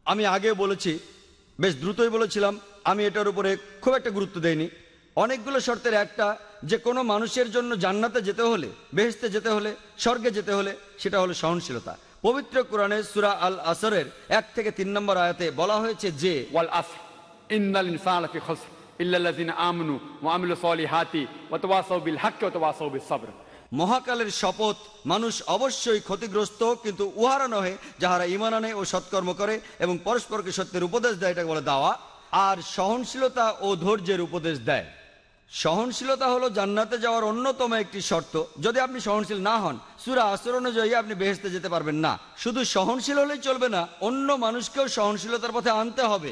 আমি আগে বলেছি, বেশ দ্রুতই বলেছিলাম, আমি এটার উপরে খুব একটা গুরুত্ব দেইনি। অনেকগুলো শর্তের একটা, যে কোনো মানুষের জন্য জান্নাতে যেতে হলে, বেহেশতে যেতে হলে, স্বর্গে যেতে হলে, সেটা হলো সহনশীলতা। পবিত্র কোরআনে সূরা আল আসরের 1 থেকে 3 নম্বর আয়াতে বলা হয়েছে যে ওয়াল আসর ইন্নাল ইনসানা লাফি খসর ইল্লাল্লাযিনা আমানু ওয়া আমিলুস সলিহাতি ওয়া তাওয়াসাউ বিল হাক্কি ওয়া তাওয়াসাউ বিস সবর। মহাকালের শপথ, মানুষ অবশ্যই ক্ষতিগ্রস্ত, কিন্তু উহারা নহে যাহারা ঈমান আনে ও সৎকর্ম করে এবং পরস্পরকে সত্যের উপদেশ দেয়, এটাকে বলে দাওয়া। আর সহনশীলতা ও ধৈর্যের উপদেশ দেয়। সহনশীলতা হলো জান্নাতে যাওয়ার অন্যতম একটি শর্ত। যদি আপনি সহনশীল না হন, সূরা আসর অনুযায়ী আপনি বেহেশতে যেতে পারবেন না। শুধু সহনশীল হলেই চলবে না, অন্য মানুষকেও সহনশীলতার পথে আনতে হবে।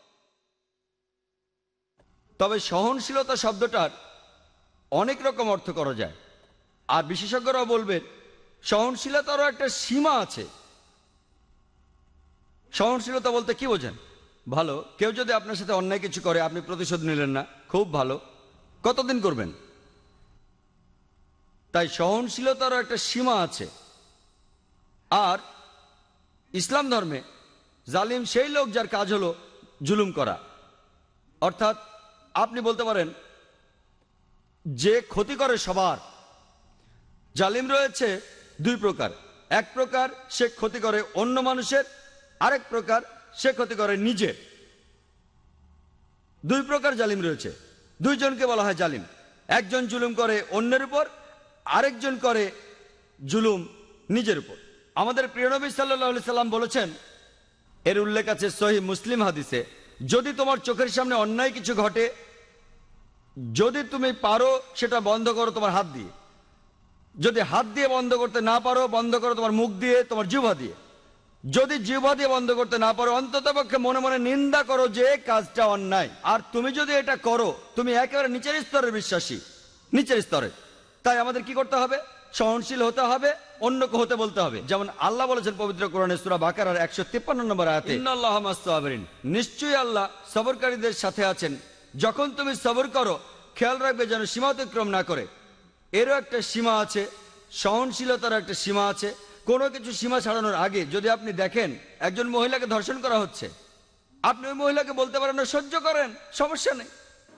তবে সহনশীলতা শব্দটার অনেক রকম অর্থ করা যায়, আর বিশেষজ্ঞরাও বলবেন সহনশীলতারও একটা সীমা আছে। সহনশীলতা বলতে কি বোঝেন? ভালো, কেউ যদি আপনার সাথে অন্যায় কিছু করে, আপনি প্রতিশোধ নিলেন না, খুব ভালো, কতদিন করবেন? তাই সহনশীলতারও একটা সীমা আছে। আর ইসলাম ধর্মে জালিম সেই লোক যার কাজ হলো জুলুম করা। অর্থাৎ আপনি বলতে পারেন যে ক্ষতি করে সবার। জালিম রয়েছে দুই প্রকার। এক প্রকার সে ক্ষতি করে অন্য মানুষের, আরেক প্রকার সে ক্ষতি করে নিজের। দুই প্রকার জালিম রয়েছে, দুইজনকে বলা হয় জালিম। একজন জুলুম করে অন্যের উপর, আরেকজন করে জুলুম নিজের উপর। আমাদের প্রিয় নবী সাল্লাল্লাহু আলাইহি সাল্লাম বলেছেন, এর উল্লেখ আছে সহিহ মুসলিম হাদিসে, যদি তোমার চোখের সামনে অন্যায় কিছু ঘটে, যদি তুমি পারো সেটা বন্ধ করো তোমার হাত দিয়ে। যদি হাত দিয়ে বন্ধ করতে না পারো, বন্ধ করো তোমার মুখ দিয়ে, তোমার জিহ্বা দিয়ে। যদি জিহ্বা দিয়ে বন্ধ করতে না পারো, অন্ততপক্ষে মনে মনে নিন্দা করো যে কাজটা অন্যায়। আর তুমি যদি এটা করো, তুমি একেবারে নিচের স্তরের বিশ্বাসী, নিচের স্তরে। তাই আমাদের কি করতে হবে? সহনশীল হতে হবে, অন্যকে হতে বলতে হবে। যেমন আল্লাহ বলেছেন পবিত্র কোরআনে সূরা বাকারার 153 নম্বর আয়াতে, ইন্নাল্লাহা মা'আস সাবিরিন, নিশ্চয়ই আল্লাহ সবরকারীদের সাথে আছেন। যখন তুমি সবর করো, খেয়াল রাখবে যেন সীমা অতিক্রম না করে। এরও একটা সীমা আছে, সহনশীলতার একটা সীমা আছে। কোনো কিছু সীমা ছাড়ানোর আগে যদি আপনি দেখেন একজন মহিলাকে ধর্ষণ করা হচ্ছে, আপনি ওই মহিলাকে বলতে পারেন না, সহ্য করেন, সমস্যা নেই।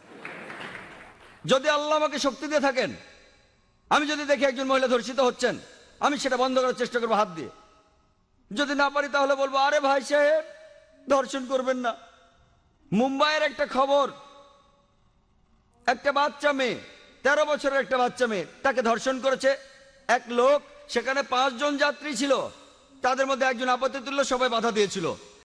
যদি আল্লাহ আমাকে শক্তি দিয়ে থাকেন, আমি যদি দেখি একজন মহিলা ধর্ষিত হচ্ছেন, আমি সেটা বন্ধ করার চেষ্টা করবো হাত দিয়ে। যদি না পারি তাহলে বলবো, আরে ভাই সাহেব, ধর্ষণ করবেন না। মুম্বাইয়ের একটা খবর, একটা বাচ্চা মেয়ে, 13 বছরের একটা বাচ্চা মেয়ে, তাকে ধর্ষণ করেছে এক লোক। সেখানে 5 জন যাত্রী ছিল, তাদের মধ্যে একজন আপত্তি তুললো, সবাই বাধা দিয়েছিল।